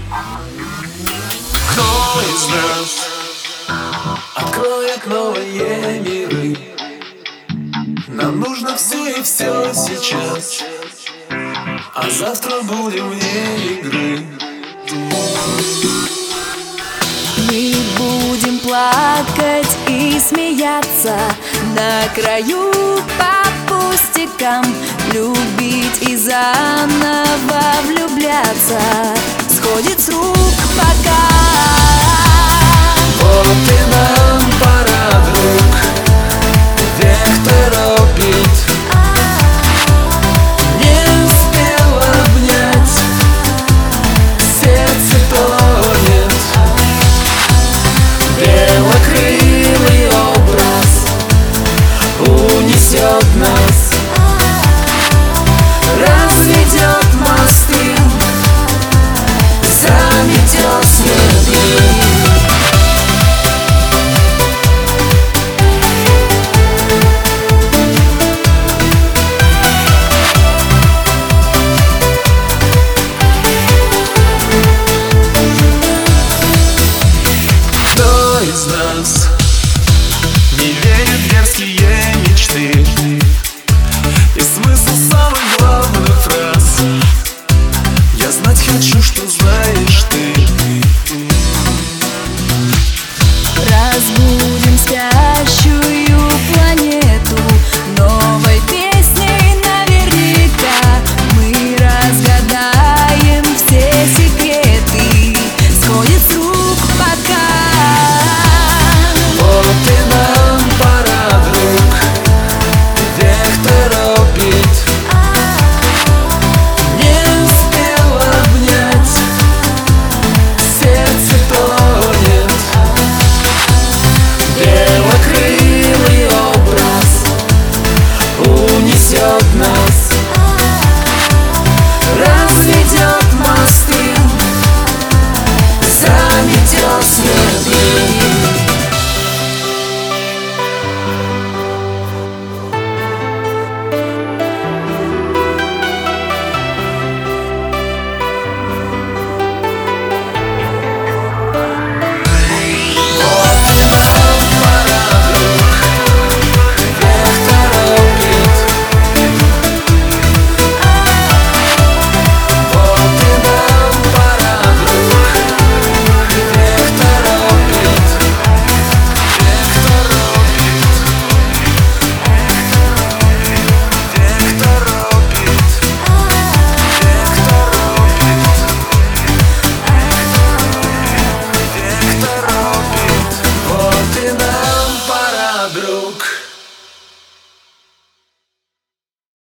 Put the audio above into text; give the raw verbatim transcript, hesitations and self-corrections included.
Кто из нас откроет новые миры? Нам нужно все и все сейчас, а завтра будем вне игры. Мы будем плакать и смеяться на краю по пустякам, любить и заново влюбляться сходит с рук пока. Вот и нам пора, друг, век торопит. Не успел обнять, сердце тонет. Белокрылый образ унесет нас, разведет мосты, заметет следы. Кто из нас не верит в дерзкие мечты и смысл самых главных фраз? Я знать хочу, что знаешь ты. Разбудим спящую планету новой песней наверняка. Мы разгадаем все секреты, сходит с рук пока. Вот и нам пора, друг, век торопит. Не успел обнять, сердце тонет. Белокрылый образ унесет нас, разведет мосты, заметет следы. Друг.